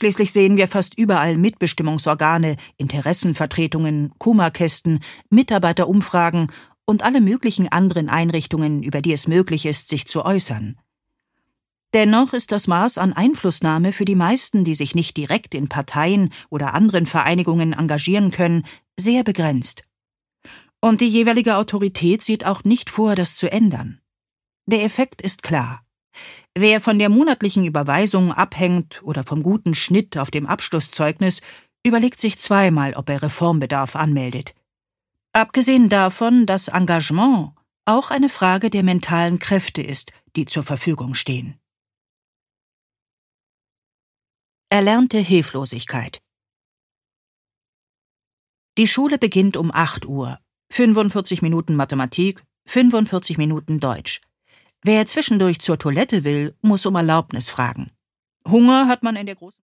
Schließlich sehen wir fast überall Mitbestimmungsorgane, Interessenvertretungen, Kummerkästen, Mitarbeiterumfragen und alle möglichen anderen Einrichtungen, über die es möglich ist, sich zu äußern. Dennoch ist das Maß an Einflussnahme für die meisten, die sich nicht direkt in Parteien oder anderen Vereinigungen engagieren können, sehr begrenzt. Und die jeweilige Autorität sieht auch nicht vor, das zu ändern. Der Effekt ist klar. Wer von der monatlichen Überweisung abhängt oder vom guten Schnitt auf dem Abschlusszeugnis, überlegt sich zweimal, ob er Reformbedarf anmeldet. Abgesehen davon, dass Engagement auch eine Frage der mentalen Kräfte ist, die zur Verfügung stehen. Erlernte Hilflosigkeit. Die Schule beginnt um 8 Uhr. 45 Minuten Mathematik, 45 Minuten Deutsch. Wer zwischendurch zur Toilette will, muss um Erlaubnis fragen. Hunger hat man in der großen